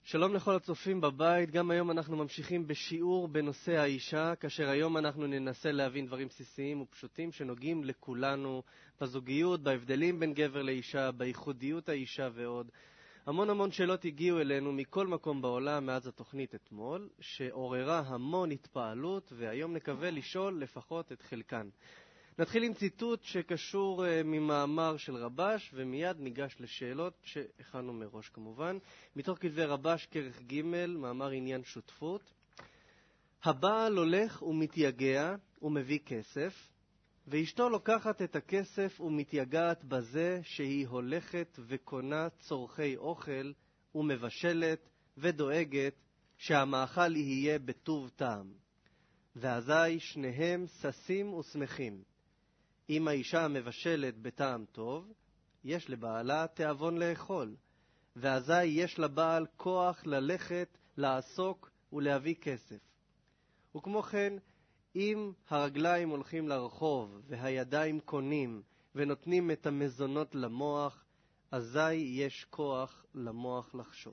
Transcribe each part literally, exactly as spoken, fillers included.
שלום לכל הצופים בבית, גם היום אנחנו ממשיכים בשיעור בנושא האישה, כאשר היום אנחנו ננסה להבין דברים בסיסיים ופשוטים שנוגעים לכולנו בזוגיות, בהבדלים בין גבר לאישה, בייחודיות האישה ועוד. המון המון שאלות הגיעו אלינו מכל מקום בעולם מאז התוכנית אתמול, שעוררה המון התפעלות, והיום נקווה לשאול לפחות את חלקן. נתחיל עם ציטוט שקשור uh, ממאמר של רבש, ומיד ניגש לשאלות שהכנו מראש כמובן. מתוך כתבי רבש כרך ג', מאמר עניין שותפות. הבעל הולך ומתייגע ומביא כסף, ואשתו לוקחת את הכסף ומתייגעת בזה שהיא הולכת וקונה צורכי אוכל ומבשלת ודואגת שהמאכל יהיה בטוב טעם. ואזי שניהם ששים ושמחים. אם האישה מבשלת בטעם טוב, יש לבעלה תאבון לאכול, ואזי יש לבעל כוח ללכת, לעסוק ולהביא כסף. וכמו כן, אם הרגליים הולכים לרחוב והידיים קונים ונותנים את המזונות למוח, אזי יש כוח למוח לחשוב.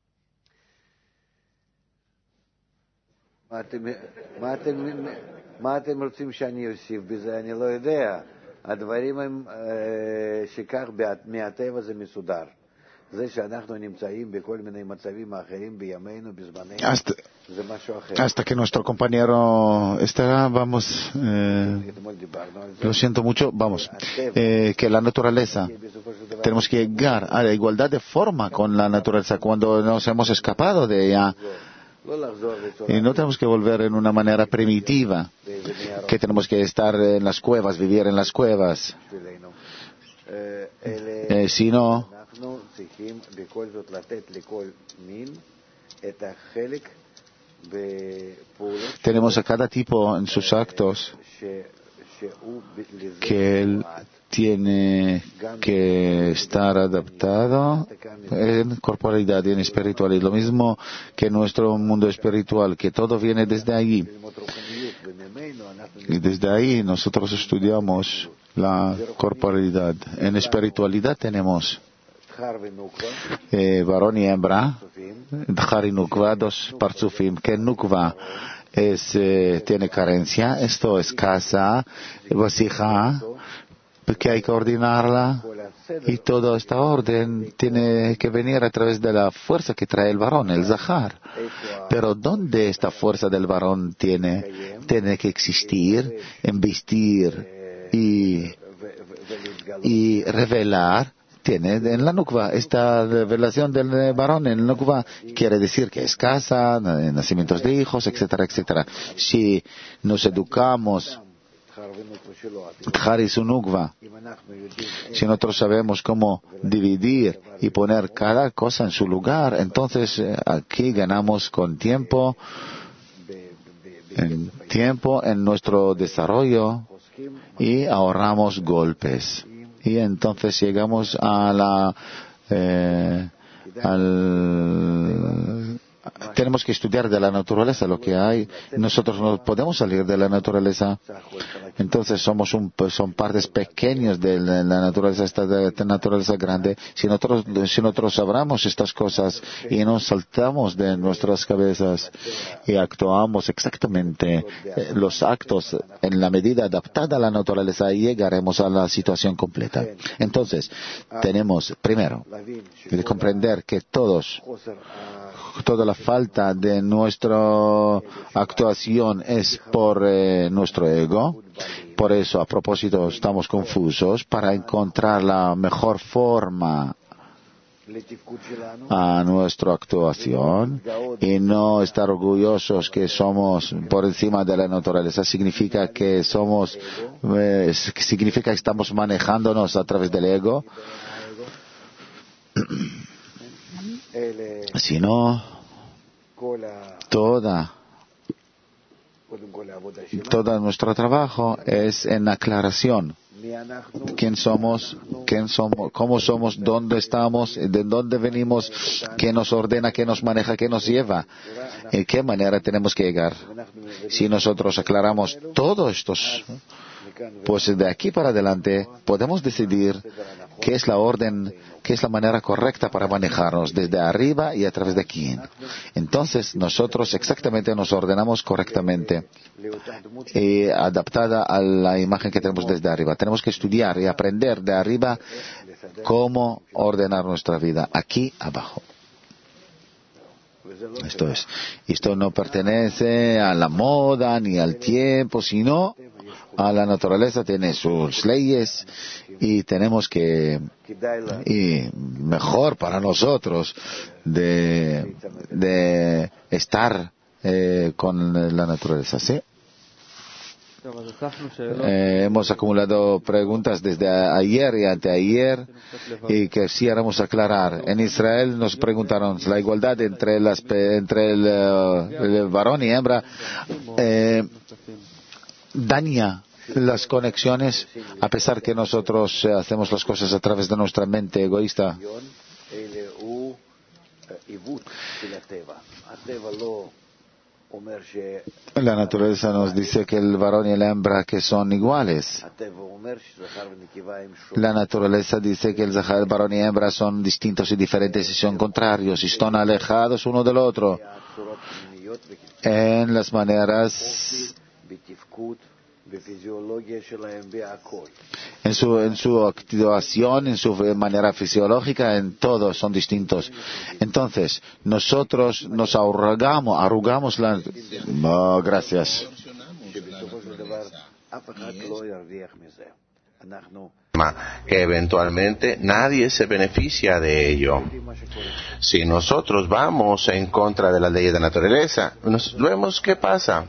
מה אתם, מה אתם, מה אתם רוצים שאני אוסיף בזה? אני לא יודע. הדברים הם שכך מהטבע זה מסודר. זה שאנחנו נמצאים בכל מיני מצבים אחרים בימינו, בזמננו, hasta, זה משהו אחר. hasta que nuestro compañero estará, vamos, eh, lo siento mucho, vamos, eh, que la naturaleza, tenemos que llegar a la igualdad de forma con la naturaleza cuando nos hemos escapado de ella. Y no tenemos que volver en una manera primitiva, que tenemos que estar en las cuevas, vivir en las cuevas, eh, sino tenemos a cada tipo en sus actos que él tiene que estar adaptado en corporalidad y en espiritualidad. Lo mismo que nuestro mundo espiritual, que todo viene desde allí. Y desde ahí nosotros estudiamos la corporalidad. En espiritualidad tenemos eh, varón y hembra, Dhar y Nukva, dos parzufim, que Nukva es, eh, tiene carencia, esto es casa, vasija, que hay que ordenarla, y toda esta orden tiene que venir a través de la fuerza que trae el varón, el Zahar. Pero ¿dónde esta fuerza del varón tiene? Tiene que existir, embestir y, y revelar. Tiene en la Nukva, esta revelación del varón en la Nukva quiere decir que es casa, nacimientos de hijos, etcétera, etcétera. Si nos educamos Dhar y su Nukva, si nosotros sabemos cómo dividir y poner cada cosa en su lugar, entonces aquí ganamos con tiempo, en tiempo en nuestro desarrollo y ahorramos golpes. Y entonces llegamos a la eh, al tenemos que estudiar de la naturaleza lo que hay. Nosotros no podemos salir de la naturaleza. Entonces somos un, son partes pequeñas de la naturaleza, esta de la naturaleza grande. Si nosotros, si nosotros sabramos estas cosas y nos saltamos de nuestras cabezas y actuamos exactamente eh, los actos en la medida adaptada a la naturaleza, llegaremos a la situación completa. Entonces, tenemos primero de comprender que todos toda la falta de nuestra actuación es por eh, nuestro ego. Por eso, a propósito, estamos confusos para encontrar la mejor forma a nuestra actuación y no estar orgullosos que somos por encima de la naturaleza. Significa que somos, eh, significa que estamos manejándonos a través del ego. Sino toda todo nuestro trabajo es en aclaración. ¿Quién somos? ¿Quién somos? ¿Cómo somos? ¿Dónde estamos? ¿De dónde venimos? ¿Qué nos ordena? ¿Qué nos maneja? ¿Qué nos lleva? ¿En qué manera tenemos que llegar? Si nosotros aclaramos todos estos, pues de aquí para adelante podemos decidir qué es la orden, qué es la manera correcta para manejarnos desde arriba y a través de quién. Entonces nosotros exactamente nos ordenamos correctamente, eh, adaptada a la imagen que tenemos desde arriba. Tenemos que estudiar y aprender de arriba cómo ordenar nuestra vida aquí abajo. Esto es, esto no pertenece a la moda ni al tiempo, sino a la naturaleza. Tiene sus leyes y tenemos que, y mejor para nosotros de, de estar eh, con la naturaleza, ¿sí? Eh, hemos acumulado preguntas desde ayer y anteayer y quisiéramos aclarar. En Israel nos preguntaron la igualdad entre, las, entre el, el varón y hembra eh, daña las conexiones, a pesar que nosotros hacemos las cosas a través de nuestra mente egoísta. La naturaleza nos dice que el varón y la hembra que son iguales. La naturaleza dice que el varón y la hembra son distintos y diferentes y son contrarios y están alejados uno del otro en las maneras, en su, en su activación, en su manera fisiológica, en todo son distintos. Entonces, nosotros nos arrugamos, arrugamos la... Oh, gracias. Que eventualmente nadie se beneficia de ello. Si nosotros vamos en contra de las leyes de la naturaleza, nos vemos qué pasa.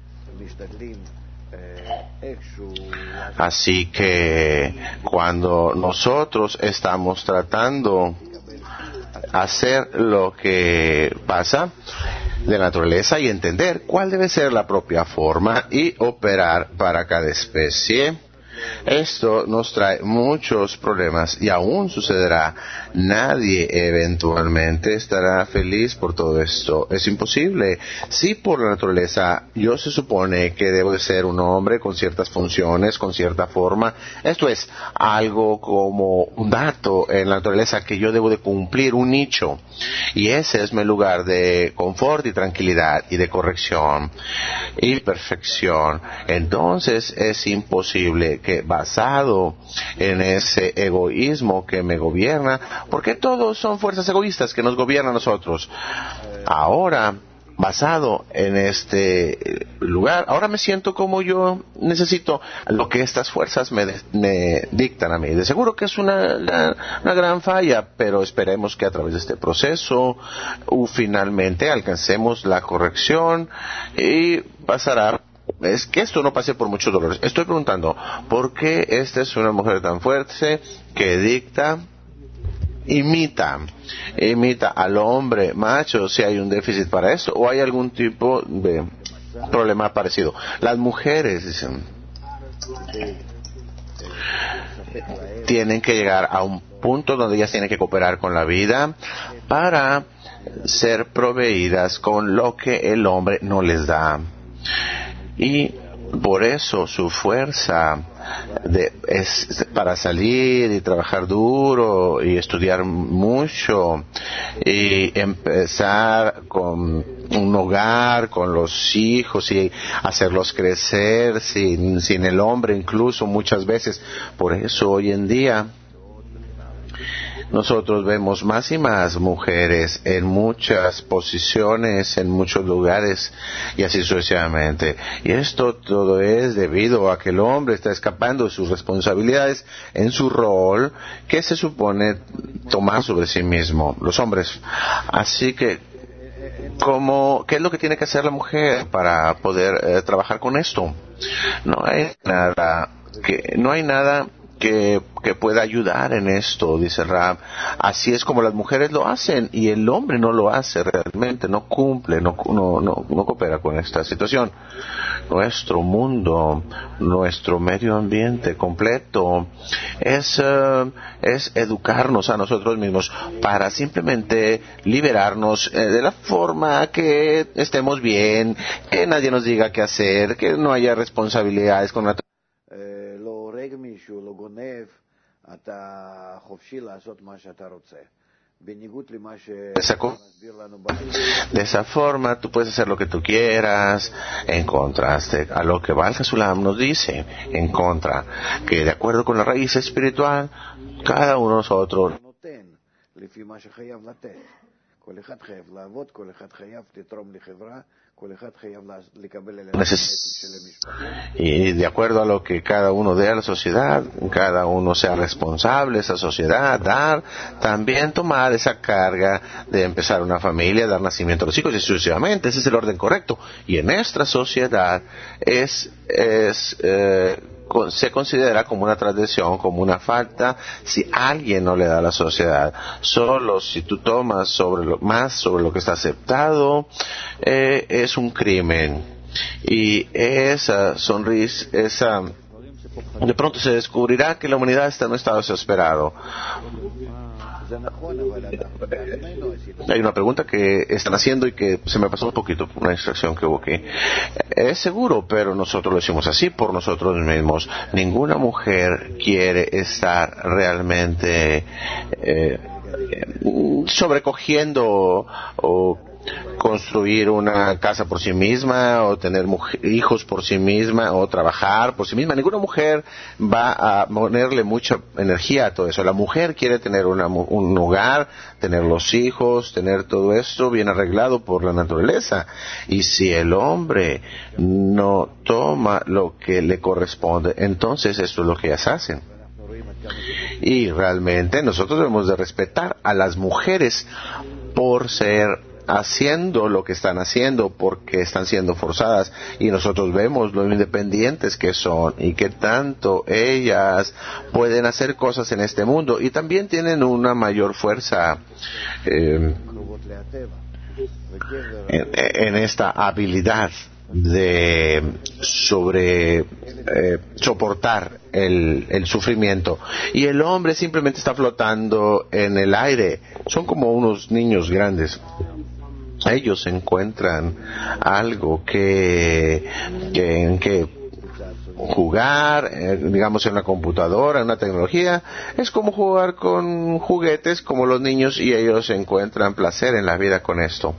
Así que cuando nosotros estamos tratando hacer lo que pasa de la naturaleza y entender cuál debe ser la propia forma y operar para cada especie, esto nos trae muchos problemas y aún sucederá. Nadie eventualmente estará feliz por todo esto. Es imposible. Si por la naturaleza yo se supone que debo de ser un hombre con ciertas funciones, con cierta forma, esto es algo como un dato en la naturaleza que yo debo de cumplir un nicho. Y ese es mi lugar de confort y tranquilidad y de corrección y perfección. Entonces es imposible que basado en ese egoísmo que me gobierna, porque todos son fuerzas egoístas que nos gobiernan a nosotros. Ahora, basado en este lugar, ahora me siento como yo necesito lo que estas fuerzas me, de, me dictan a mí. De seguro que es una, una, una gran falla, pero esperemos que a través de este proceso uh, finalmente alcancemos la corrección y pasará. Es que esto no pase por muchos dolores. Estoy preguntando, ¿por qué esta es una mujer tan fuerte que dicta, imita, imita al hombre macho si hay un déficit para esto o hay algún tipo de problema parecido? Las mujeres, dicen, tienen que llegar a un punto donde ellas tienen que cooperar con la vida para ser proveídas con lo que el hombre no les da. Y por eso su fuerza de, es para salir y trabajar duro y estudiar mucho y empezar con un hogar, con los hijos y hacerlos crecer sin, sin el hombre incluso muchas veces. Por eso hoy en día nosotros vemos más y más mujeres en muchas posiciones, en muchos lugares y así sucesivamente. Y esto todo es debido a que el hombre está escapando de sus responsabilidades en su rol que se supone tomar sobre sí mismo, los hombres. Así que, ¿cómo, ¿qué es lo que tiene que hacer la mujer para poder eh, trabajar con esto? No hay nada que, no hay nada Que, que pueda ayudar en esto, dice Rab. Así es como las mujeres lo hacen y el hombre no lo hace realmente, no cumple, no, no, no, no coopera con esta situación. Nuestro mundo, nuestro medio ambiente completo es, uh, es educarnos a nosotros mismos para simplemente liberarnos eh, de la forma que estemos bien, que nadie nos diga qué hacer, que no haya responsabilidades con la אתה חופשי לעשות מה שאתה רוצה. De esa forma tú puedes hacer lo que tú quieras, en contraste a lo que Baal Hasulam nos dice, en contra, que de acuerdo con la raíz espiritual, cada uno de nosotros y de acuerdo a lo que cada uno dé a la sociedad, cada uno sea responsable de esa sociedad, dar, también tomar esa carga de empezar una familia, dar nacimiento a los hijos y sucesivamente. Ese es el orden correcto. Y en nuestra sociedad es, es eh, se considera como una tradición, como una falta, si alguien no le da a la sociedad. Solo si tú tomas sobre lo, más sobre lo que está aceptado, eh, es un crimen. Y esa sonrisa, esa, de pronto se descubrirá que la humanidad está en un estado desesperado. Hay una pregunta que están haciendo y que se me pasó un poquito, una distracción que hubo aquí. Es seguro, pero nosotros lo decimos así por nosotros mismos. Ninguna mujer quiere estar realmente eh, sobrecogiendo o construir una casa por sí misma o tener mujer, hijos por sí misma o trabajar por sí misma. Ninguna mujer va a ponerle mucha energía a todo eso. La mujer quiere tener una, un hogar, tener los hijos, tener todo esto bien arreglado por la naturaleza. Y si el hombre no toma lo que le corresponde, entonces esto es lo que ellas hacen. Y realmente nosotros debemos de respetar a las mujeres por ser haciendo lo que están haciendo, porque están siendo forzadas, y nosotros vemos lo independientes que son y que tanto ellas pueden hacer cosas en este mundo, y también tienen una mayor fuerza eh, en, en esta habilidad de sobre eh, soportar el, el sufrimiento, y el hombre simplemente está flotando en el aire. Son como unos niños grandes. Ellos encuentran algo que, que en que jugar, eh, digamos en una computadora, en una tecnología, es como jugar con juguetes como los niños, y ellos encuentran placer en la vida con esto.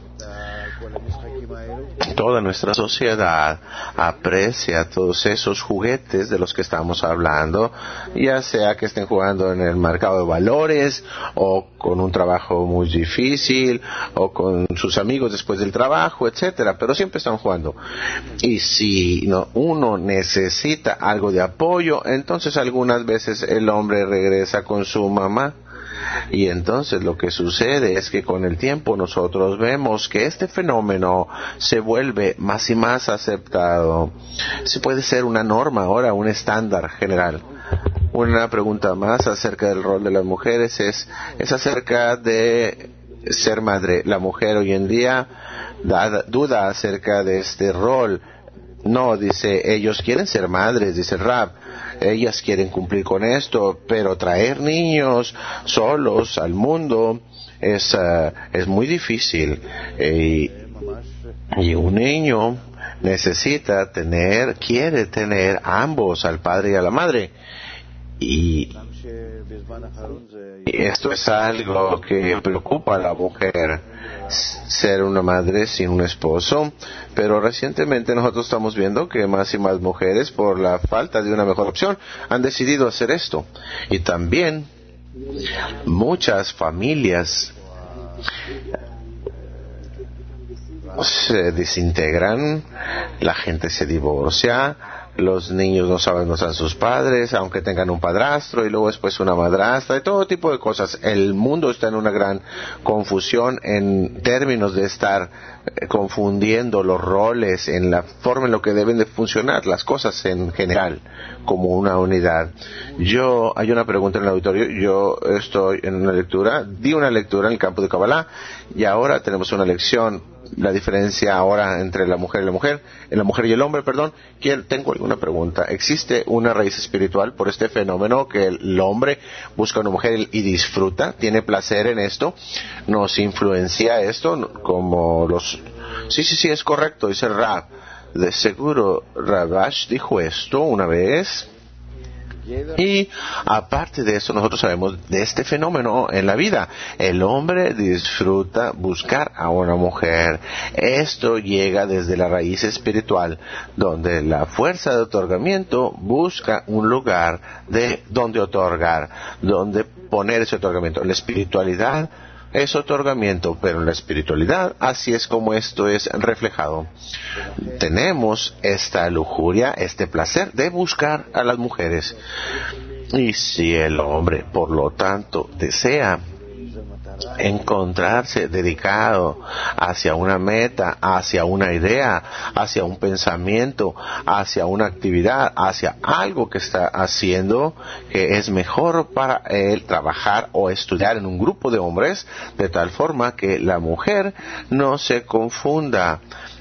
Toda nuestra sociedad aprecia todos esos juguetes de los que estamos hablando, ya sea que estén jugando en el mercado de valores, o con un trabajo muy difícil, o con sus amigos después del trabajo, etcétera, pero siempre están jugando. Y si no, uno necesita algo de apoyo, entonces algunas veces el hombre regresa con su mamá. Y entonces lo que sucede es que con el tiempo nosotros vemos que este fenómeno se vuelve más y más aceptado. Se puede ser una norma ahora, un estándar general. Una pregunta más acerca del rol de las mujeres es, es acerca de ser madre. La mujer hoy en día da, duda acerca de este rol. No, dice, ellos quieren ser madres, dice el Rab. Ellas quieren cumplir con esto, pero traer niños solos al mundo es, uh, es muy difícil. Y, y un niño necesita tener, quiere tener ambos, al padre y a la madre. Y, y esto es algo que preocupa a la mujer, ser una madre sin un esposo. Pero recientemente nosotros estamos viendo que más y más mujeres, por la falta de una mejor opción, han decidido hacer esto. Y también muchas familias se desintegran, la gente se divorcia, los niños no saben dónde están sus padres, aunque tengan un padrastro y luego después una madrastra, y todo tipo de cosas. El mundo está en una gran confusión en términos de estar eh, confundiendo los roles, en la forma en lo que deben de funcionar las cosas en general, como una unidad. Yo, hay una pregunta en el auditorio, yo estoy en una lectura, di una lectura en el campo de Kabbalah, y ahora tenemos una lección, la diferencia ahora entre la mujer y la mujer, en la mujer y el hombre, perdón. Quiero, tengo alguna pregunta. ¿Existe una raíz espiritual por este fenómeno que el hombre busca una mujer y disfruta, tiene placer en esto? ¿Nos influencia esto como los...? Sí, sí, sí, es correcto, dice el Rab. De seguro Rabash dijo esto una vez. Y aparte de eso, nosotros sabemos de este fenómeno en la vida. El hombre disfruta buscar a una mujer. Esto llega desde la raíz espiritual, donde la fuerza de otorgamiento busca un lugar de donde otorgar, donde poner ese otorgamiento. La espiritualidad es otorgamiento, pero en la espiritualidad así es como esto es reflejado. Tenemos esta lujuria, este placer de buscar a las mujeres. Y si el hombre, por lo tanto, desea encontrarse dedicado hacia una meta, hacia una idea, hacia un pensamiento, hacia una actividad, hacia algo que está haciendo, que es mejor para él trabajar o estudiar en un grupo de hombres, de tal forma que la mujer no se confunda,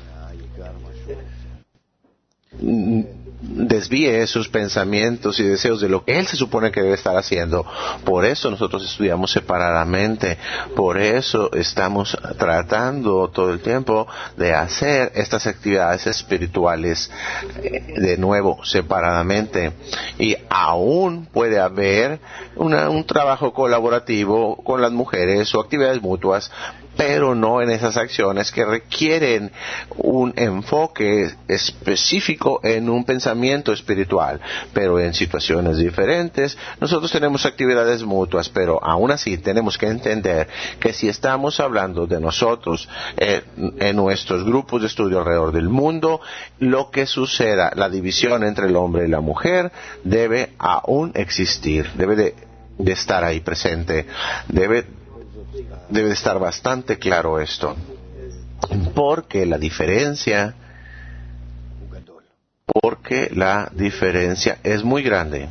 desvíe sus pensamientos y deseos de lo que él se supone que debe estar haciendo. Por eso nosotros estudiamos separadamente, por eso estamos tratando todo el tiempo de hacer estas actividades espirituales de nuevo separadamente, y aún puede haber una, un trabajo colaborativo con las mujeres o actividades mutuas, pero no en esas acciones que requieren un enfoque específico en un pensamiento espiritual. Pero en situaciones diferentes, nosotros tenemos actividades mutuas, pero aún así tenemos que entender que si estamos hablando de nosotros eh, en nuestros grupos de estudio alrededor del mundo, lo que suceda, la división entre el hombre y la mujer, debe aún existir, debe de, de estar ahí presente, debe Debe estar bastante claro esto, porque la diferencia, porque la diferencia es muy grande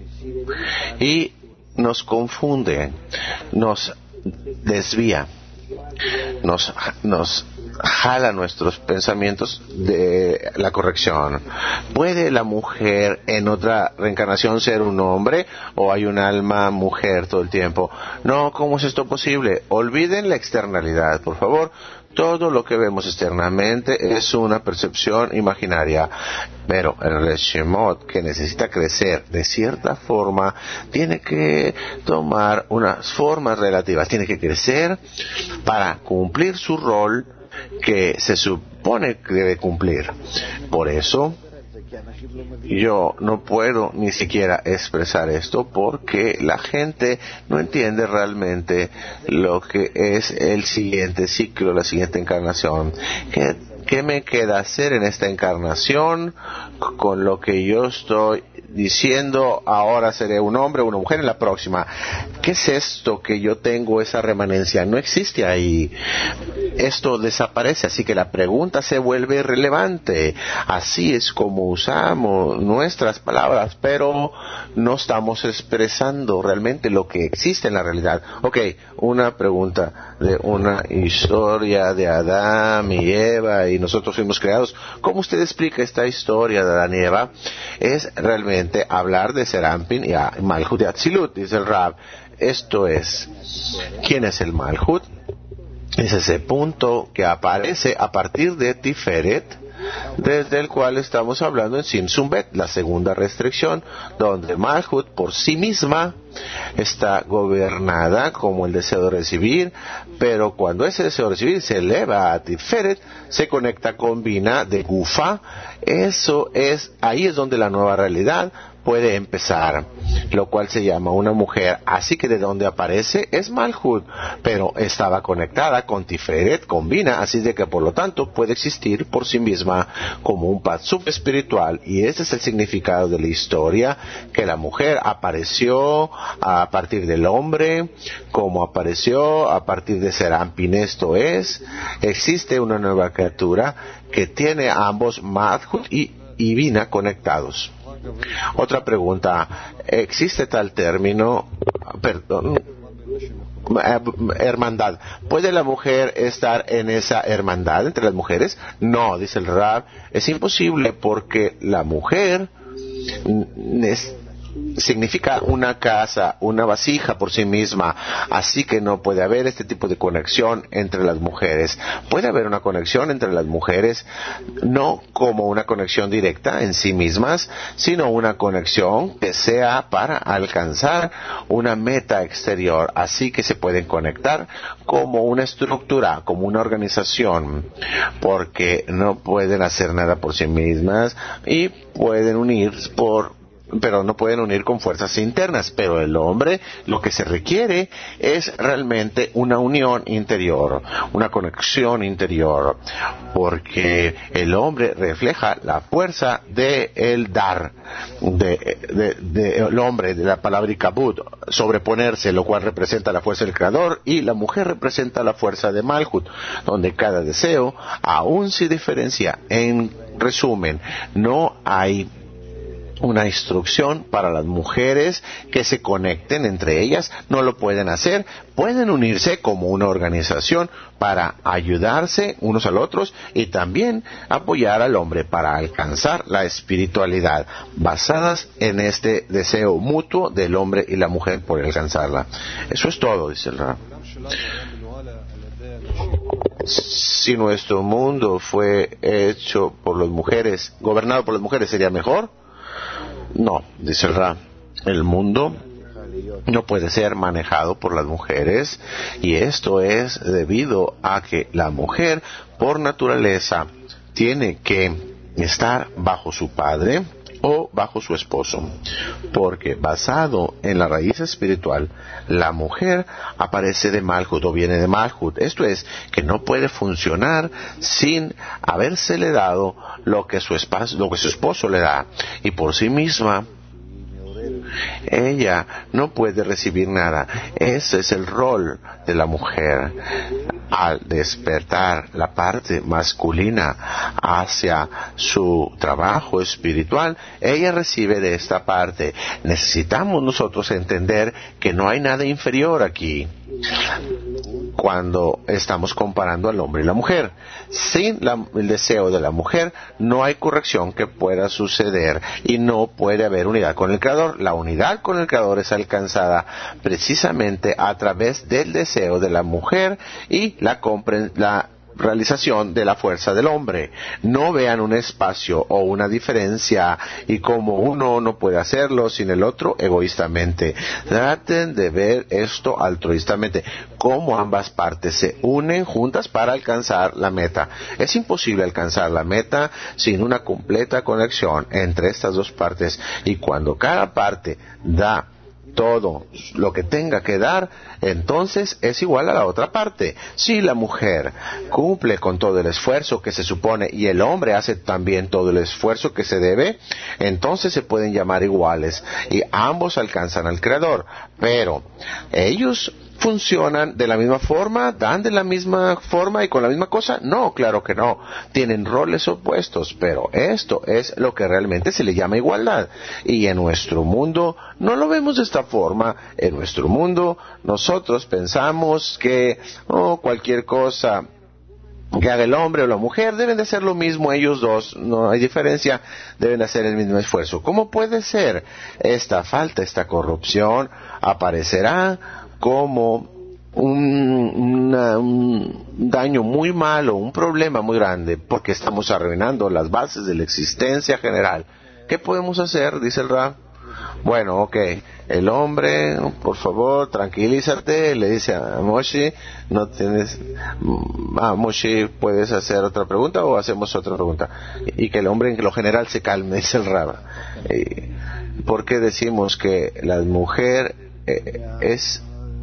y nos confunde, nos desvía, nos, nos jala nuestros pensamientos de la corrección. ¿Puede la mujer en otra reencarnación ser un hombre, o hay un alma mujer todo el tiempo? No, ¿cómo es esto posible? Olviden la externalidad, por favor. Todo lo que vemos externamente es una percepción imaginaria, pero el Reshemot, que necesita crecer de cierta forma, tiene que tomar unas formas relativas, tiene que crecer para cumplir su rol que se supone que debe cumplir. Por eso yo no puedo ni siquiera expresar esto, porque la gente no entiende realmente lo que es el siguiente ciclo, la siguiente encarnación. ¿Qué, qué me queda hacer en esta encarnación con lo que yo estoy diciendo? Ahora seré un hombre o una mujer en la próxima. ¿Qué es esto que yo tengo, esa remanencia? No existe ahí. Esto desaparece, así que la pregunta se vuelve relevante. Así es como usamos nuestras palabras, pero no estamos expresando realmente lo que existe en la realidad. Ok, una pregunta de una historia de Adán y Eva y nosotros fuimos creados. ¿Cómo usted explica esta historia de Adán y Eva? Es realmente hablar de Serampin y Malhut y Atzilut, dice el Rab. Esto es, ¿quién es el Malhut? Es ese punto que aparece a partir de Tiferet, desde el cual estamos hablando en Simsum Bet, la segunda restricción, donde Malhut por sí misma está gobernada como el deseo de recibir, pero cuando ese deseo de recibir se eleva a Tiferet, se conecta con Bina de Gufa. Eso es, ahí es donde la nueva realidad puede empezar, lo cual se llama una mujer. Así que de donde aparece es Malhut, pero estaba conectada con Tiferet, con Bina, así de que por lo tanto puede existir por sí misma como un Patzuf espiritual. Y ese es el significado de la historia, que la mujer apareció a partir del hombre, como apareció a partir de Serampin. Esto es, existe una nueva criatura que tiene a ambos Malhut y, y Bina conectados. Otra pregunta, ¿existe tal término, perdón, hermandad? ¿Puede la mujer estar en esa hermandad entre las mujeres? No, dice el Rab, es imposible, porque la mujer significa una casa, una vasija por sí misma, así que no puede haber este tipo de conexión entre las mujeres. Puede haber una conexión entre las mujeres, no como una conexión directa en sí mismas, sino una conexión que sea para alcanzar una meta exterior, así que se pueden conectar como una estructura, como una organización, porque no pueden hacer nada por sí mismas y pueden unir por pero no pueden unir con fuerzas internas. Pero el hombre, lo que se requiere es realmente una unión interior, una conexión interior, porque el hombre refleja la fuerza de el dar, de, de, de el hombre, de la palabra ikabud, sobreponerse, lo cual representa la fuerza del creador, y la mujer representa la fuerza de Malhut, donde cada deseo aún se diferencia. En resumen, no hay una instrucción para las mujeres que se conecten entre ellas, no lo pueden hacer, pueden unirse como una organización para ayudarse unos a los otros y también apoyar al hombre para alcanzar la espiritualidad, basadas en este deseo mutuo del hombre y la mujer por alcanzarla. Eso es todo, dice el Rab. Si nuestro mundo fue hecho por las mujeres, gobernado por las mujeres, ¿sería mejor? No, dice el Rab, el mundo no puede ser manejado por las mujeres, y esto es debido a que la mujer por naturaleza tiene que estar bajo su padre o bajo su esposo, porque basado en la raíz espiritual, la mujer aparece de Malhut o viene de Malhut. Esto es, que no puede funcionar sin habérsele dado lo que su esposo, lo que su esposo le da, y por sí misma ella no puede recibir nada. Ese es el rol de la mujer. Al despertar la parte masculina hacia su trabajo espiritual, ella recibe de esta parte. Necesitamos nosotros entender que no hay nada inferior aquí cuando estamos comparando al hombre y la mujer. Sin la, el deseo de la mujer no hay corrección que pueda suceder y no puede haber unidad con el Creador. La unidad con el Creador es alcanzada precisamente a través del deseo de la mujer y la, compre- la realización de la fuerza del hombre. No vean un espacio o una diferencia y como uno no puede hacerlo sin el otro egoístamente. Traten de ver esto altruistamente, cómo ambas partes se unen juntas para alcanzar la meta. Es imposible alcanzar la meta sin una completa conexión entre estas dos partes, y cuando cada parte da todo lo que tenga que dar, entonces es igual a la otra parte. Si la mujer cumple con todo el esfuerzo que se supone y el hombre hace también todo el esfuerzo que se debe, entonces se pueden llamar iguales y ambos alcanzan al Creador. Pero ellos funcionan de la misma forma, dan de la misma forma y con la misma cosa. No, claro que no. Tienen roles opuestos, pero esto es lo que realmente se le llama igualdad. Y en nuestro mundo no lo vemos de esta forma. En nuestro mundo nosotros pensamos que oh, cualquier cosa que haga el hombre o la mujer deben de hacer lo mismo ellos dos, no hay diferencia, deben de hacer el mismo esfuerzo. ¿Cómo puede ser? Esta falta, esta corrupción aparecerá como un, una, un daño muy malo, un problema muy grande, porque estamos arruinando las bases de la existencia general. ¿Qué podemos hacer? Dice el Rab. Bueno, ok, el hombre, por favor, tranquilízate, le dice a Moshe, no tienes, ah, Moshe, ¿puedes hacer otra pregunta o hacemos otra pregunta? Y que el hombre en lo general se calme, dice el Rab. ¿Por qué decimos que la mujer eh, es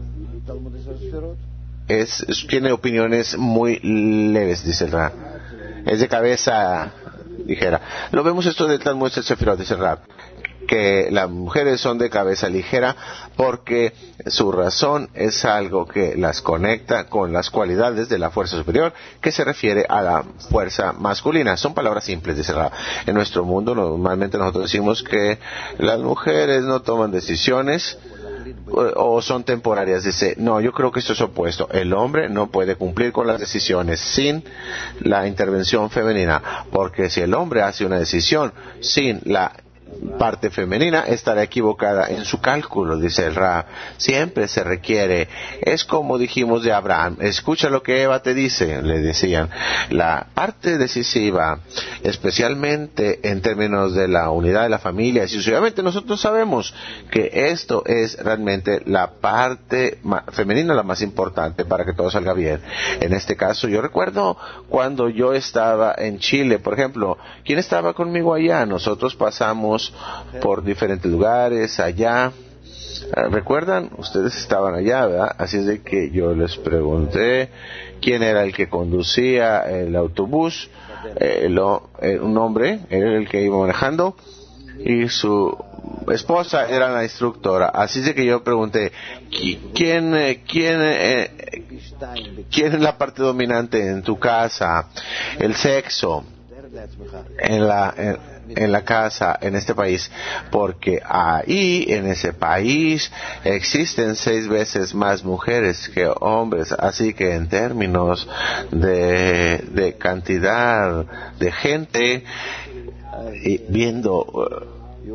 Es, tiene opiniones muy leves, dice el Rab? Es de cabeza ligera. Lo vemos esto del Talmud del Sefirot, dice el Rab, que las mujeres son de cabeza ligera porque su razón es algo que las conecta con las cualidades de la fuerza superior, que se refiere a la fuerza masculina. Son palabras simples, dice el Rab. En nuestro mundo normalmente nosotros decimos que las mujeres no toman decisiones o son temporarias. Dice, no, yo creo que esto es opuesto. El hombre no puede cumplir con las decisiones sin la intervención femenina, porque si el hombre hace una decisión sin la parte femenina estará equivocada en su cálculo, dice el Ra. Siempre se requiere, es como dijimos de Abraham, escucha lo que Eva te dice, le decían. La parte decisiva, especialmente en términos de la unidad de la familia, y sucesivamente nosotros sabemos que esto es realmente la parte femenina la más importante para que todo salga bien. En este caso, yo recuerdo cuando yo estaba en Chile, por ejemplo, ¿quién estaba conmigo allá? Nosotros pasamos por diferentes lugares allá. ¿Recuerdan? Ustedes estaban allá, ¿verdad? Así es de que yo les pregunté quién era el que conducía el autobús. Eh, lo, eh, un hombre, era el que iba manejando, y su esposa era la instructora. Así es de que yo pregunté, ¿quién, eh, quién, eh, quién es la parte dominante en tu casa? El sexo en la en, en la casa en este país, porque ahí en ese país existen seis veces más mujeres que hombres, así que en términos de, de cantidad de gente, y viendo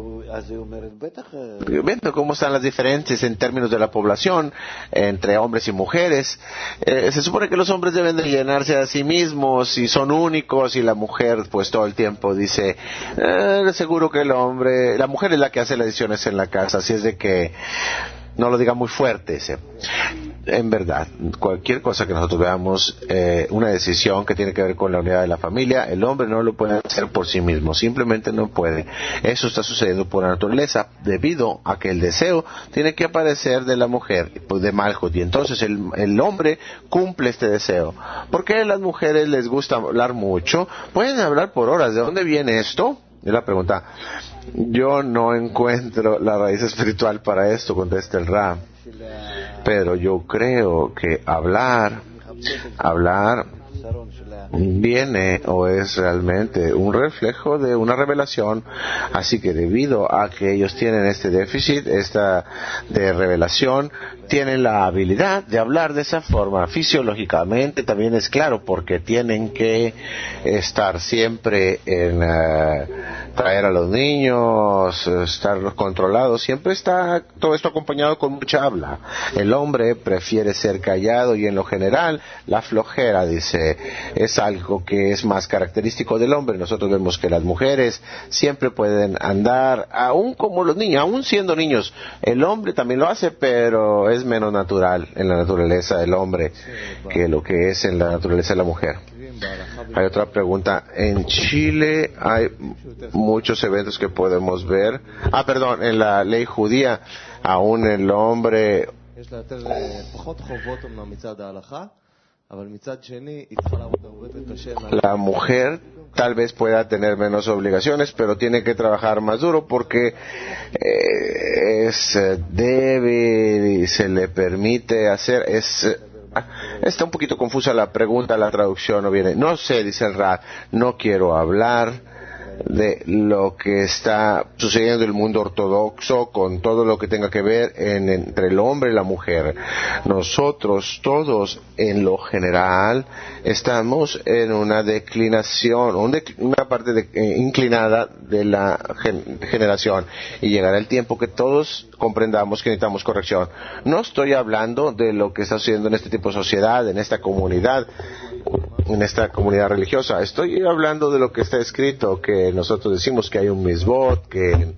viendo cómo están las diferencias en términos de la población entre hombres y mujeres, eh, se supone que los hombres deben de llenarse a sí mismos y son únicos, y la mujer pues todo el tiempo dice, eh, seguro que el hombre, la mujer es la que hace las decisiones en la casa, así es de que no lo diga muy fuerte ese. En verdad, cualquier cosa que nosotros veamos, eh, una decisión que tiene que ver con la unidad de la familia, el hombre no lo puede hacer por sí mismo, simplemente no puede. Eso está sucediendo por naturaleza, debido a que el deseo tiene que aparecer de la mujer, pues de Malhut, y entonces el, el hombre cumple este deseo. ¿Por qué a las mujeres les gusta hablar mucho? Pueden hablar por horas. ¿De dónde viene esto? Es la pregunta. Yo no encuentro la raíz espiritual para esto, contesta el Ra. Pero yo creo que hablar, hablar viene o es realmente un reflejo de una revelación, así que debido a que ellos tienen este déficit, esta de revelación, tienen la habilidad de hablar de esa forma. Fisiológicamente también es claro, porque tienen que estar siempre en uh, traer a los niños, estarlos controlados, siempre está todo esto acompañado con mucha habla. El hombre prefiere ser callado, y en lo general la flojera, dice, es algo que es más característico del hombre. Nosotros vemos que las mujeres siempre pueden andar, aún como los niños, aún siendo niños. El hombre también lo hace, pero es menos natural en la naturaleza del hombre que lo que es en la naturaleza de la mujer. Hay otra pregunta. En Chile hay muchos eventos que podemos ver. Ah, perdón, en la ley judía, aún el hombre... La mujer tal vez pueda tener menos obligaciones, pero tiene que trabajar más duro porque eh, es débil y se le permite hacer... es Está un poquito confusa la pregunta, la traducción no viene. No sé, dice el Ra, no quiero hablar de lo que está sucediendo en el mundo ortodoxo con todo lo que tenga que ver en, entre el hombre y la mujer. Nosotros todos en lo general estamos en una declinación, un dec, una parte de, eh, inclinada de la gen, generación, y llegará el tiempo que todos comprendamos que necesitamos corrección. No estoy hablando de lo que está sucediendo en este tipo de sociedad, en esta comunidad, en esta comunidad religiosa. Estoy hablando de lo que está escrito, que nosotros decimos que hay un misbot, que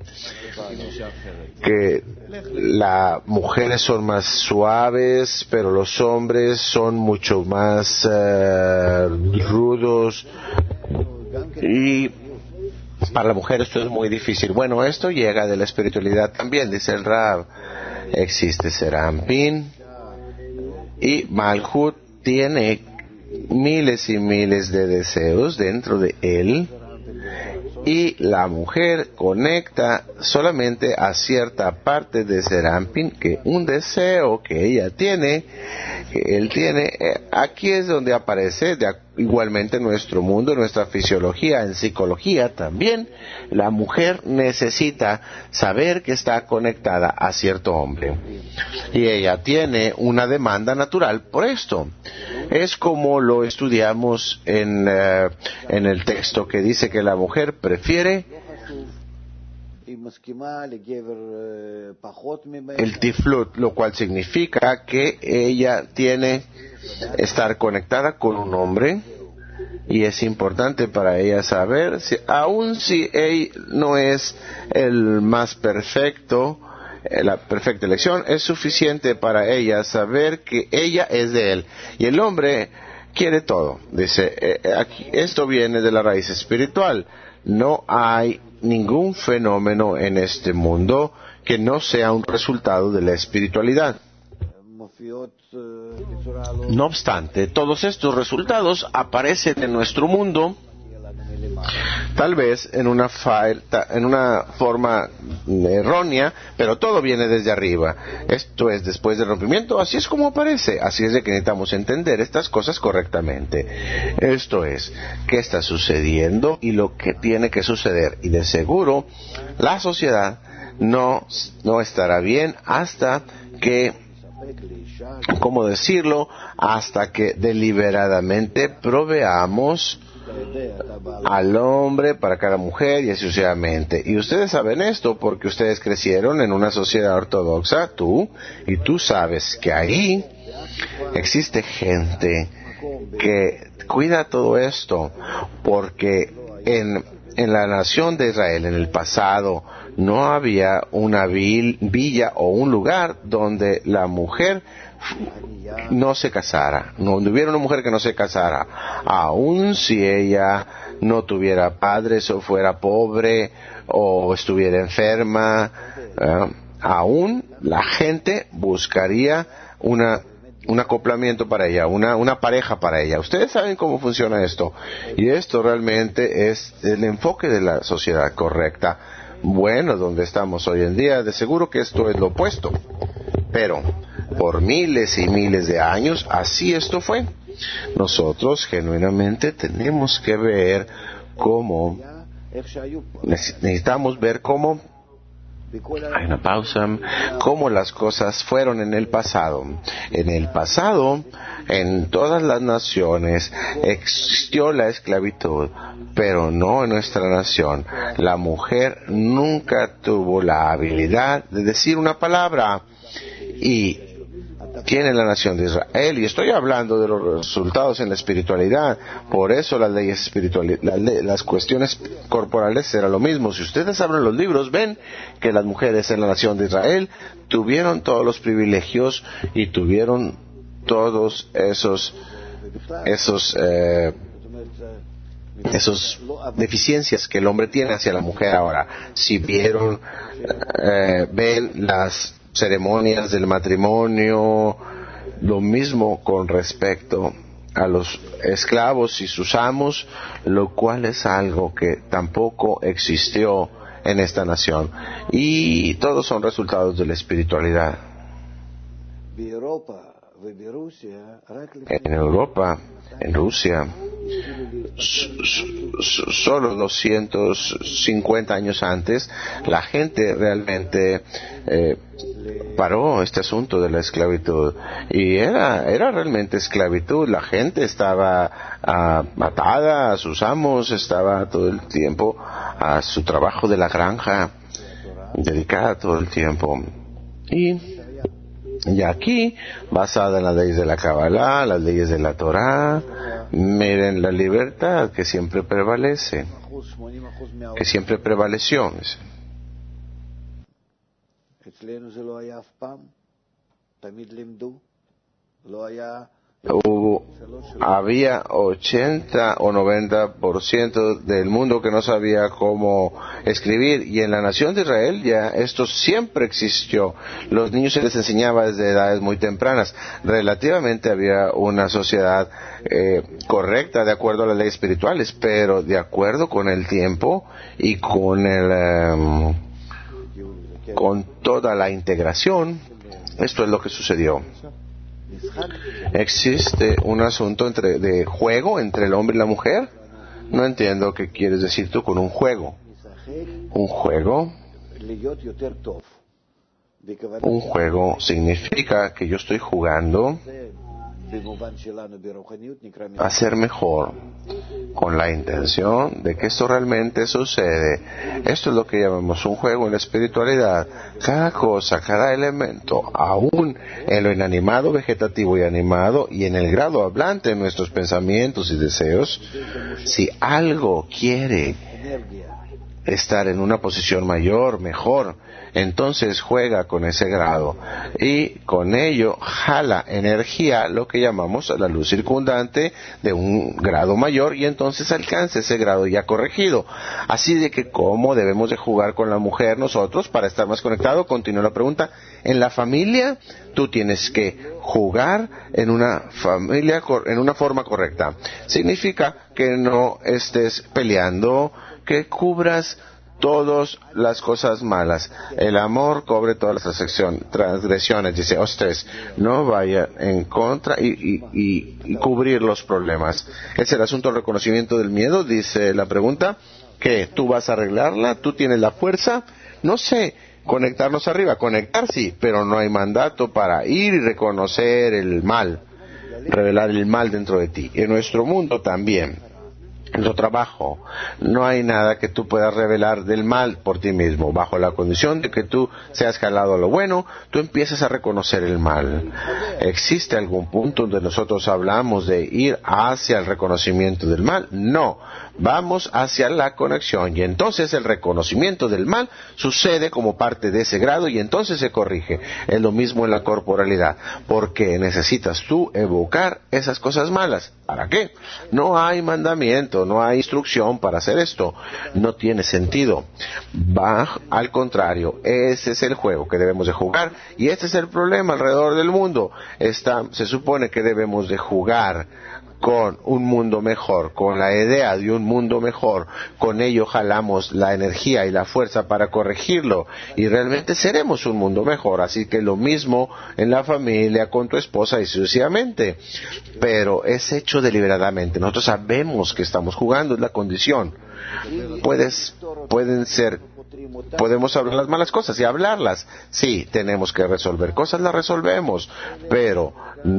que las mujeres son más suaves, pero los hombres son mucho más uh, rudos, y para la mujer esto es muy difícil. Bueno, esto llega de la espiritualidad también, dice el Rab. Existe Serampin, y Malhut tiene miles y miles de deseos dentro de él, y la mujer conecta solamente a cierta parte de Serampin, que un deseo que ella tiene, que él tiene, eh, aquí es donde aparece de, igualmente en nuestro mundo, en nuestra fisiología, en psicología también. La mujer necesita saber que está conectada a cierto hombre, y ella tiene una demanda natural por esto. Es como lo estudiamos en, uh, en el texto que dice que la mujer prefiere el tiflut, lo cual significa que ella tiene que estar conectada con un hombre, y es importante para ella saber, si, aun si él no es el más perfecto, la perfecta elección, es suficiente para ella saber que ella es de él. Y el hombre quiere todo. Dice, eh, aquí, esto viene de la raíz espiritual. No hay ningún fenómeno en este mundo que no sea un resultado de la espiritualidad. No obstante, todos estos resultados aparecen en nuestro mundo, tal vez en una, falta, en una forma errónea, pero todo viene desde arriba. Esto es, después del rompimiento, así es como aparece. Así es de que necesitamos entender estas cosas correctamente. Esto es, qué está sucediendo y lo que tiene que suceder. Y de seguro, la sociedad no, no estará bien hasta que, ¿cómo decirlo?, hasta que deliberadamente proveamos al hombre para cada mujer y así sucesivamente. Y ustedes saben esto porque ustedes crecieron en una sociedad ortodoxa, tú, y tú sabes que ahí existe gente que cuida todo esto, porque en, en la nación de Israel, en el pasado, no había una villa o un lugar donde la mujer no se casara, no hubiera una mujer que no se casara, aun si ella no tuviera padres o fuera pobre o estuviera enferma, ¿eh? Aún la gente buscaría una un acoplamiento para ella, una, una pareja para ella. Ustedes saben cómo funciona esto, y esto realmente es el enfoque de la sociedad correcta. Bueno, donde estamos hoy en día, de seguro que esto es lo opuesto, pero por miles y miles de años, así esto fue. Nosotros genuinamente tenemos que ver cómo, necesitamos ver cómo, hay una pausa, cómo las cosas fueron en el pasado. En el pasado, en todas las naciones, existió la esclavitud, pero no en nuestra nación. La mujer nunca tuvo la habilidad de decir una palabra, y tiene la nación de Israel, y estoy hablando de los resultados en la espiritualidad. Por eso las leyes espirituales, las, le, las cuestiones corporales será lo mismo. Si ustedes abren los libros, ven que las mujeres en la nación de Israel tuvieron todos los privilegios y tuvieron todos esos esos eh, esos deficiencias que el hombre tiene hacia la mujer. Ahora, si vieron, eh, ven las ceremonias del matrimonio, lo mismo con respecto a los esclavos y sus amos, lo cual es algo que tampoco existió en esta nación, y todos son resultados de la espiritualidad. En Europa, en Rusia, solo doscientos cincuenta años antes, la gente realmente eh, paró este asunto de la esclavitud, y era era realmente esclavitud. La gente estaba uh, atada a sus amos, estaba todo el tiempo a su trabajo de la granja, dedicada todo el tiempo. Y Y aquí, basada en las leyes de la Kabbalah, las leyes de la Torah, miren la libertad que siempre prevalece, que siempre prevaleció. Hubo, había ochenta o noventa por ciento del mundo que no sabía cómo escribir, y en la nación de Israel ya esto siempre existió. Los niños se les enseñaba desde edades muy tempranas. Relativamente había una sociedad eh, correcta de acuerdo a las leyes espirituales, pero de acuerdo con el tiempo y con el um, con toda la integración, esto es lo que sucedió. ¿Existe un asunto entre, de juego entre el hombre y la mujer? No entiendo qué quieres decir tú con un juego. Un juego, un juego significa que yo estoy jugando a ser mejor con la intención de que esto realmente sucede. Esto es lo que llamamos un juego en la espiritualidad. Cada cosa, cada elemento, aún en lo inanimado, vegetativo y animado, y en el grado hablante de nuestros pensamientos y deseos, si algo quiere estar en una posición mayor, mejor, entonces juega con ese grado y con ello jala energía, lo que llamamos la luz circundante, de un grado mayor, y entonces alcanza ese grado ya corregido. Así de que cómo debemos de jugar con la mujer nosotros para estar más conectados. Continúa la pregunta. En la familia tú tienes que jugar en una familia en una forma correcta. Significa que no estés peleando, que cubras todas las cosas malas. El amor cubre todas las transgresiones, dice Ostres, no vaya en contra y, y, y, y cubrir los problemas. Es el asunto del reconocimiento del miedo, dice la pregunta, que tú vas a arreglarla, tú tienes la fuerza, no sé, conectarnos arriba, conectar sí, pero no hay mandato para ir y reconocer el mal, revelar el mal dentro de ti. En nuestro mundo también, en tu trabajo, no hay nada que tú puedas revelar del mal por ti mismo. Bajo la condición de que tú seas jalado a lo bueno, tú empiezas a reconocer el mal. ¿Existe algún punto donde nosotros hablamos de ir hacia el reconocimiento del mal? No. Vamos hacia la conexión, y entonces el reconocimiento del mal sucede como parte de ese grado, y entonces se corrige. Es lo mismo en la corporalidad, porque necesitas tú evocar esas cosas malas. ¿Para qué? No hay mandamiento, no hay instrucción para hacer esto. No tiene sentido. Va al contrario, ese es el juego que debemos de jugar, y este es el problema alrededor del mundo. Está, se supone que debemos de jugar con un mundo mejor, con la idea de un mundo mejor. Con ello jalamos la energía y la fuerza para corregirlo, y realmente seremos un mundo mejor. Así que lo mismo en la familia, con tu esposa y sucesivamente, pero es hecho deliberadamente. Nosotros sabemos que estamos jugando, es la condición. Puedes, pueden ser Podemos hablar las malas cosas y hablarlas. Sí, tenemos que resolver cosas, las resolvemos, pero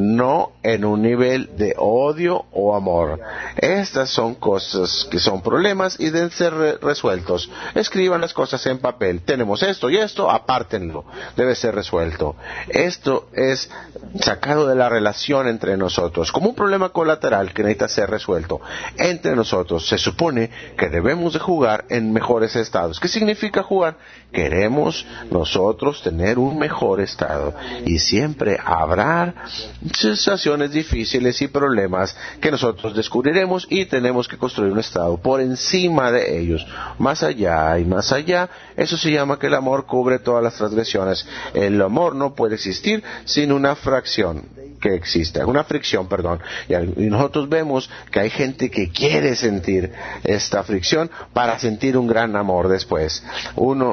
no en un nivel de odio o amor. Estas son cosas que son problemas y deben ser re resueltos. Escriban las cosas en papel. Tenemos esto y esto, apártenlo. Debe ser resuelto. Esto es sacado de la relación entre nosotros, como un problema colateral que necesita ser resuelto entre nosotros. Se supone que debemos de jugar en mejores estados. ¿Qué significa jugar? Queremos nosotros tener un mejor estado, y siempre habrá situaciones difíciles y problemas que nosotros descubriremos, y tenemos que construir un estado por encima de ellos, más allá y más allá. Eso se llama que el amor cubre todas las transgresiones. El amor no puede existir sin una fracción que exista, una fricción, perdón, y, y nosotros vemos que hay gente que quiere sentir esta fricción para sentir un gran amor después. Uno,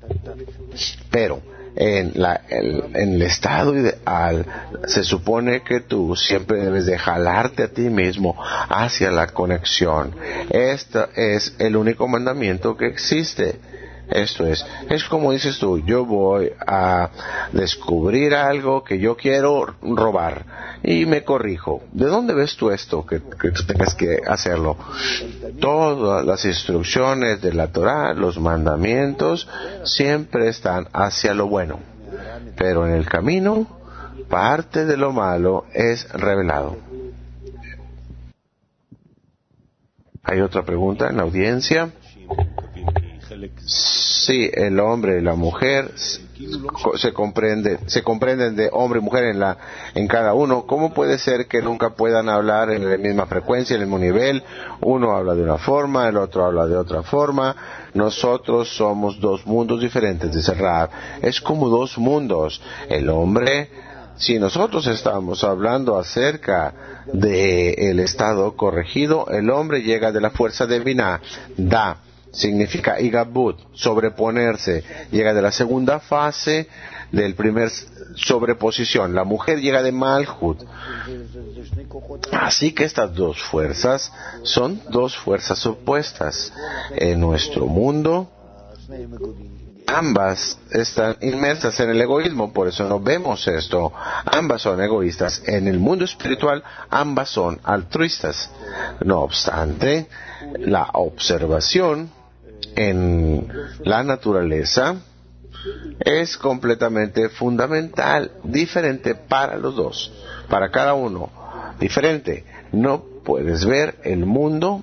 pero en, la, el, en el estado ideal se supone que tú siempre debes de jalarte a ti mismo hacia la conexión. Este es el único mandamiento que existe. Esto es, es como dices tú, yo voy a descubrir algo que yo quiero robar y me corrijo. ¿De dónde ves tú esto que, que tú tengas que hacerlo? Todas las instrucciones de la Torá, los mandamientos, siempre están hacia lo bueno, pero en el camino, parte de lo malo es revelado. ¿Hay otra pregunta en la audiencia? Sí, el hombre y la mujer se comprende, se comprenden de hombre y mujer en la, en cada uno. ¿Cómo puede ser que nunca puedan hablar en la misma frecuencia, en el mismo nivel? Uno habla de una forma, el otro habla de otra forma. Nosotros somos dos mundos diferentes, dice Rab. Es como dos mundos. El hombre, si nosotros estamos hablando acerca del estado corregido, el hombre llega de la fuerza de Binah, da. Significa igabut, sobreponerse. Llega de la segunda fase del primer sobreposición. La mujer llega de Malhut. Así que estas dos fuerzas son dos fuerzas opuestas. En nuestro mundo Ambas están inmersas en el egoísmo, por eso no vemos esto. Ambas son egoístas. En el mundo espiritual, ambas son altruistas. No obstante, la observación en la naturaleza es completamente fundamental, diferente para los dos, para cada uno, diferente. No puedes ver el mundo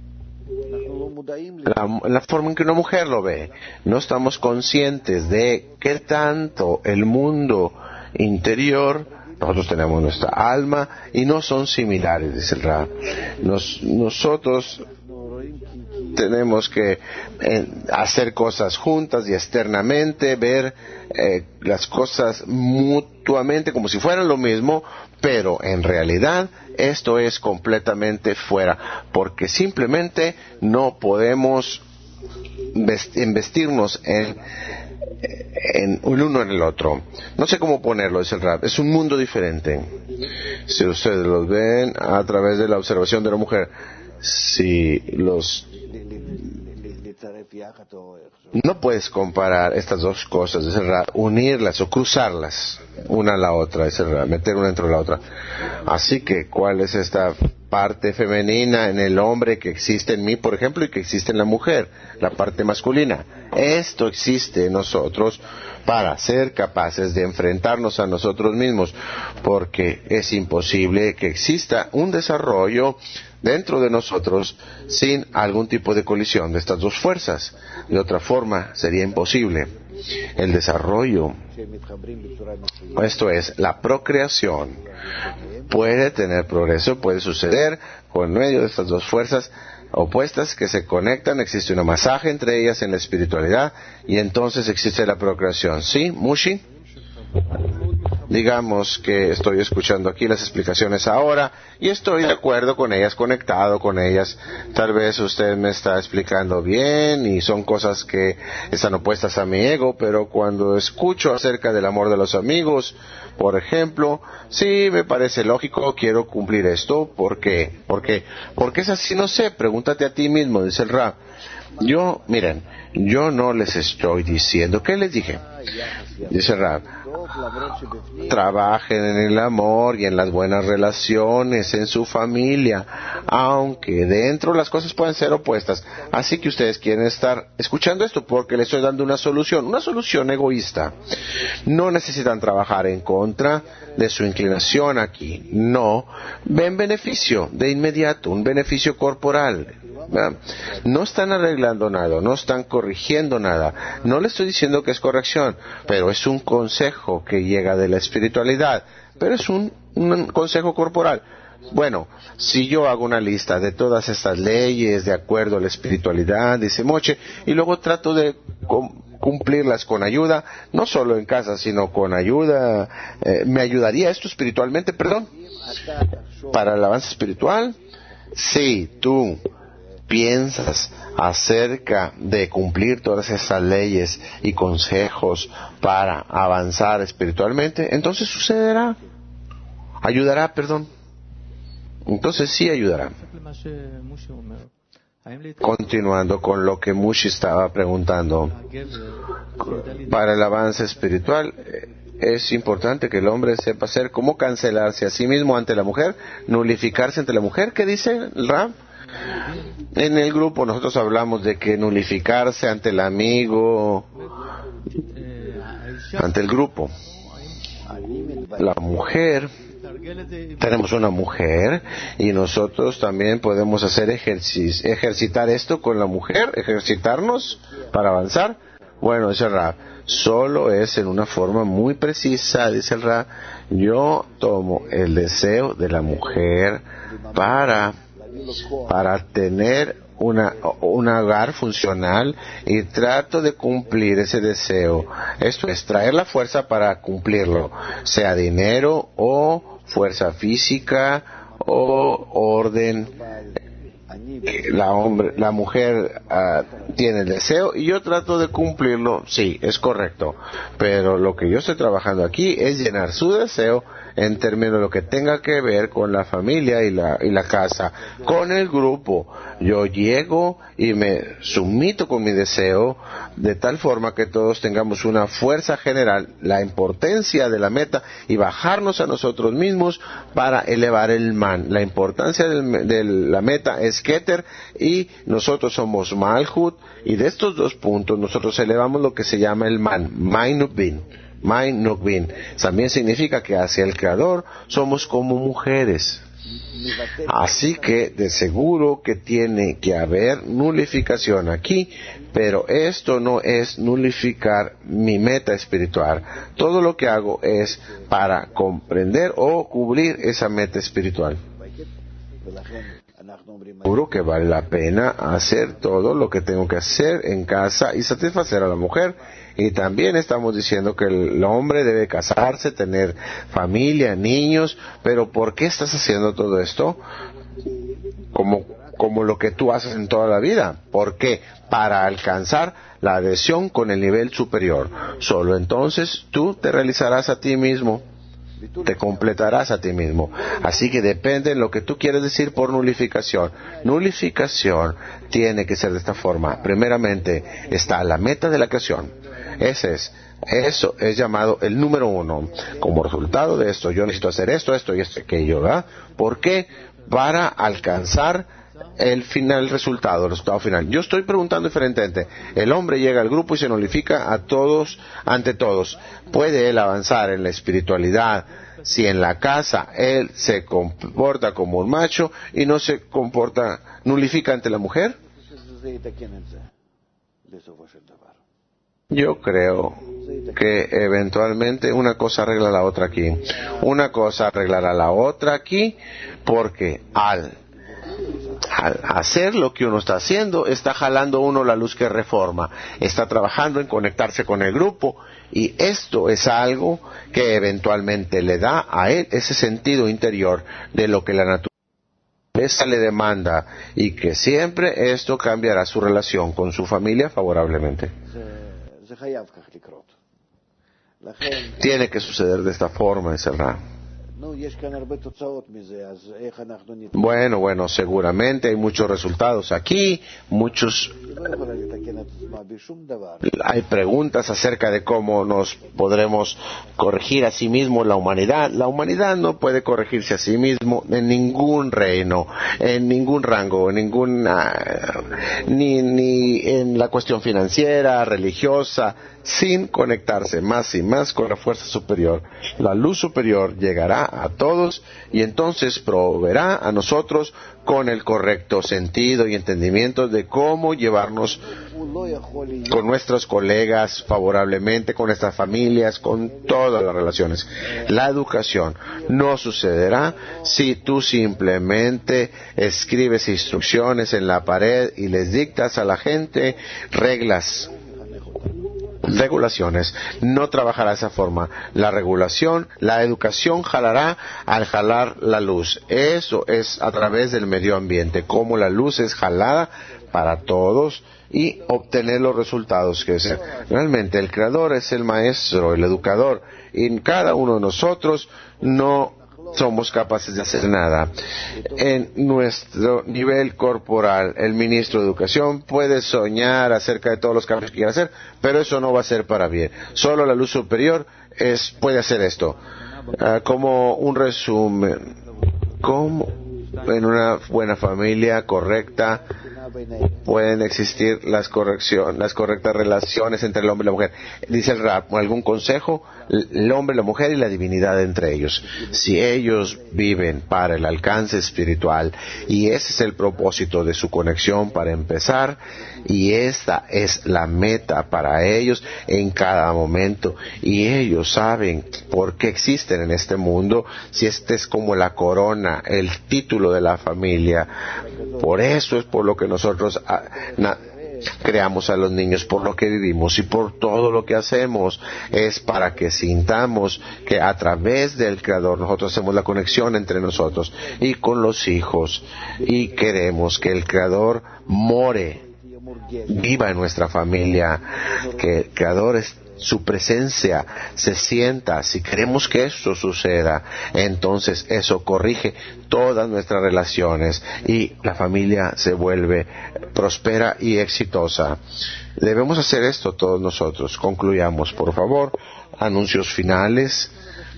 La, la forma en que una mujer lo ve. No estamos conscientes de qué tanto el mundo interior, nosotros tenemos nuestra alma y no son similares, dice el Rab. Nos, nosotros tenemos que eh, hacer cosas juntas y externamente, ver eh, las cosas mutuamente como si fueran lo mismo, pero en realidad esto es completamente fuera, porque simplemente no podemos investirnos en, en el uno en el otro. No sé cómo ponerlo, dice el Rab. Es un mundo diferente. Si ustedes lo ven a través de la observación de la mujer, si los no puedes comparar estas dos cosas, es verdad, unirlas o cruzarlas una a la otra, es verdad, meter una dentro de la otra. Así que, ¿cuál es esta parte femenina en el hombre que existe en mí, por ejemplo, y que existe en la mujer? La parte masculina. Esto existe en nosotros para ser capaces de enfrentarnos a nosotros mismos, porque es imposible que exista un desarrollo dentro de nosotros sin algún tipo de colisión de estas dos fuerzas. De otra forma sería imposible el desarrollo. Esto es, la procreación puede tener progreso, puede suceder por medio de estas dos fuerzas opuestas que se conectan. Existe un masaje entre ellas en la espiritualidad y entonces existe la procreación. ¿Sí, Mushi? Digamos que estoy escuchando aquí las explicaciones ahora y estoy de acuerdo con ellas, conectado con ellas. Tal vez usted me está explicando bien y son cosas que están opuestas a mi ego, pero cuando escucho acerca del amor de los amigos, por ejemplo, sí me parece lógico, quiero cumplir esto. ¿Por qué? ¿Por qué? Porque es así, no sé, pregúntate a ti mismo, dice el Rab. Yo, miren, yo no les estoy diciendo, ¿qué les dije? Dice el Rab, trabajen en el amor y en las buenas relaciones, en su familia, aunque dentro las cosas pueden ser opuestas. Así que ustedes quieren estar escuchando esto porque les estoy dando una solución, una solución egoísta. No necesitan trabajar en contra de su inclinación aquí, no, ven beneficio de inmediato, un beneficio corporal. ¿Verdad? No están arreglando nada, no están corrigiendo nada. No le estoy diciendo que es corrección, pero es un consejo que llega de la espiritualidad, pero es un, un consejo corporal. Bueno, si yo hago una lista de todas estas leyes de acuerdo a la espiritualidad, dice Moche, y luego trato de cumplirlas con ayuda, no solo en casa, sino con ayuda, eh, ¿me ayudaría esto espiritualmente, perdón? Para el avance espiritual, sí, tú piensas acerca de cumplir todas esas leyes y consejos para avanzar espiritualmente, entonces sucederá, ayudará, perdón, entonces sí ayudará. Continuando con lo que Mushi estaba preguntando, para el avance espiritual es importante que el hombre sepa hacer cómo cancelarse a sí mismo ante la mujer, nulificarse ante la mujer. ¿Qué dice el Rab? En el grupo nosotros hablamos de que nulificarse ante el amigo, ante el grupo. La mujer, tenemos una mujer y nosotros también podemos hacer ejercicio, ejercitar esto con la mujer, ejercitarnos para avanzar. Bueno, dice el Rab, solo es en una forma muy precisa, dice el Rab, yo tomo el deseo de la mujer para para tener una, un hogar funcional y trato de cumplir ese deseo. Esto es traer la fuerza para cumplirlo, sea dinero o fuerza física o orden la hombre, la mujer uh, tiene el deseo y yo trato de cumplirlo, sí, es correcto, pero lo que yo estoy trabajando aquí es llenar su deseo en términos de lo que tenga que ver con la familia y la, y la casa, con el grupo. Yo llego y me sumito con mi deseo de tal forma que todos tengamos una fuerza general, la importancia de la meta y bajarnos a nosotros mismos para elevar el man. La importancia del, de la meta es Keter y nosotros somos Malhut, y de estos dos puntos nosotros elevamos lo que se llama el man, Mainubin. Main Nukbin. También significa que hacia el Creador somos como mujeres. Así que de seguro que tiene que haber nulificación aquí, pero esto no es nulificar mi meta espiritual. Todo lo que hago es para comprender o cubrir esa meta espiritual. Seguro que vale la pena hacer todo lo que tengo que hacer en casa y satisfacer a la mujer. Y también estamos diciendo que el hombre debe casarse, tener familia, niños. Pero ¿por qué estás haciendo todo esto? Como, como lo que tú haces en toda la vida. ¿Por qué? Para alcanzar la adhesión con el nivel superior. Solo entonces tú te realizarás a ti mismo. Te completarás a ti mismo. Así que depende de lo que tú quieres decir por nulificación. Nulificación tiene que ser de esta forma. Primeramente está la meta de la creación. Ese es, eso es llamado el número uno. Como resultado de esto, yo necesito hacer esto, esto y esto, aquello, ¿verdad? ¿Por qué? Para alcanzar el final, el resultado, el resultado final. Yo estoy preguntando diferentemente. El hombre llega al grupo y se nulifica a todos, ante todos. ¿Puede él avanzar en la espiritualidad si en la casa él se comporta como un macho y no se comporta, nulifica ante la mujer? Yo creo que eventualmente una cosa arregla la otra aquí. Una cosa arreglará la otra aquí, porque al Al hacer lo que uno está haciendo, está jalando uno la luz que reforma, está trabajando en conectarse con el grupo, y esto es algo que eventualmente le da a él ese sentido interior de lo que la naturaleza le demanda, y que siempre esto cambiará su relación con su familia favorablemente. Tiene que suceder de esta forma, es verdad. Bueno, bueno, seguramente hay muchos resultados aquí, muchos... Hay preguntas acerca de cómo nos podremos corregir a sí mismos la humanidad. La humanidad no puede corregirse a sí mismo en ningún reino, en ningún rango, en ninguna, ni, ni en la cuestión financiera, religiosa, sin conectarse más y más con la fuerza superior. La luz superior llegará a todos y entonces proveerá a nosotros con el correcto sentido y entendimiento de cómo llevarnos con nuestros colegas favorablemente, con nuestras familias, con todas las relaciones. La educación no sucederá si tú simplemente escribes instrucciones en la pared y les dictas a la gente reglas, regulaciones. No trabajará de esa forma. La regulación, la educación jalará al jalar la luz. Eso es a través del medio ambiente, cómo la luz es jalada para todos y obtener los resultados que es. Realmente el creador es el maestro, el educador, y cada uno de nosotros no somos capaces de hacer nada. En nuestro nivel corporal, el ministro de Educación puede soñar acerca de todos los cambios que quiere hacer, pero eso no va a ser para bien. Solo la luz superior es, puede hacer esto. Uh, como un resumen, como en una buena familia correcta pueden existir las correcciones, las correctas relaciones entre el hombre y la mujer. Dice el Rab, algún consejo, el hombre, la mujer y la divinidad entre ellos. Si ellos viven para el alcance espiritual, y ese es el propósito de su conexión para empezar, y esta es la meta para ellos en cada momento, y ellos saben por qué existen en este mundo, si este es como la corona, el título de la familia. Por eso es por lo que nosotros na, creamos a los niños, por lo que vivimos y por todo lo que hacemos, es para que sintamos que a través del Creador nosotros hacemos la conexión entre nosotros y con los hijos, y queremos que el Creador more, viva en nuestra familia, que el Creador es, su presencia se sienta. Si queremos que eso suceda, entonces eso corrige todas nuestras relaciones y la familia se vuelve próspera y exitosa. Debemos hacer esto todos nosotros. Concluyamos, por favor. Anuncios finales.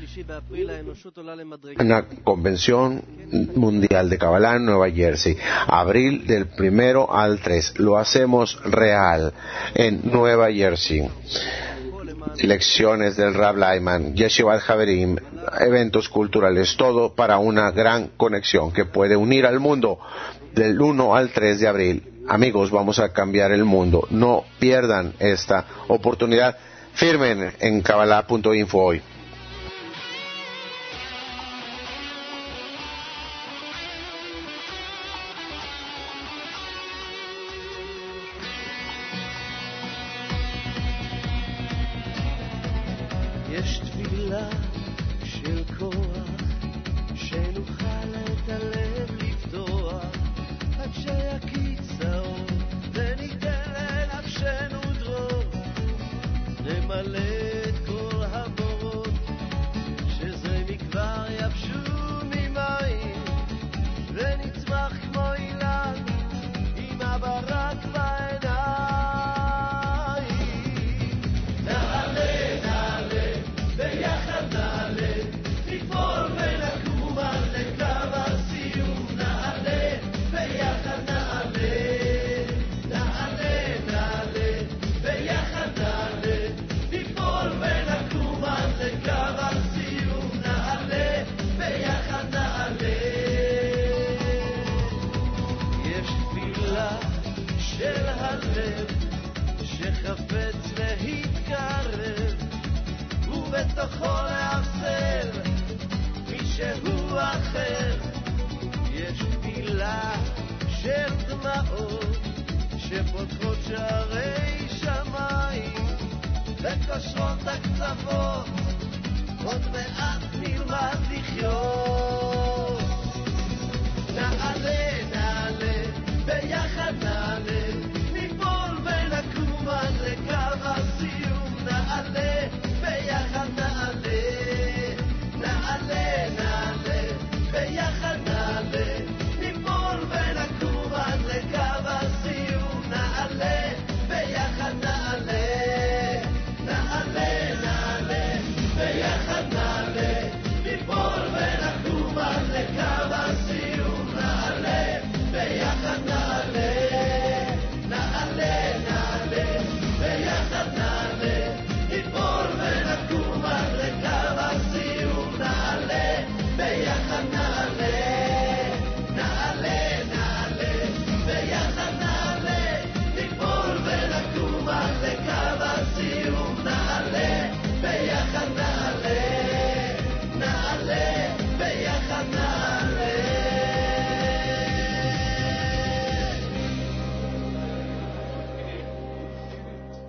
Una convención mundial de Kabbalah en Nueva Jersey, abril del primero al tres. Lo hacemos real en Nueva Jersey. Lecciones del Rab Lyman, Yeshivat Haverim, eventos culturales, todo para una gran conexión que puede unir al mundo del uno al tres de abril. Amigos, vamos a cambiar el mundo. No pierdan esta oportunidad. Firmen en Kabbalah punto info hoy. יש תפילה של כוח שנוכל את הלב לפתוח עד שיקיץ האור וניתן לנפשנו דרור נמלא את כל הבורות שזרמי כבר יבשו ממים ונצמח כמו אילן עם הברק בעיניים נעלה נעלה ביחד נעלה נפעול ונקום עד לקו הסיום נעלה ביחד נעלה נעלה נעלה ביחד נעלה נפעול ונקום עד לקו הסיום נעלה ביחד נעלה יש תפילה של הלב שחפץ להתקרב ובתוכו לעצל מישהו אחר יש תפילה של דמעות שפותחות שערי שמיים וקושרות הקצוות עוד מעט נלמד לחיות נעלה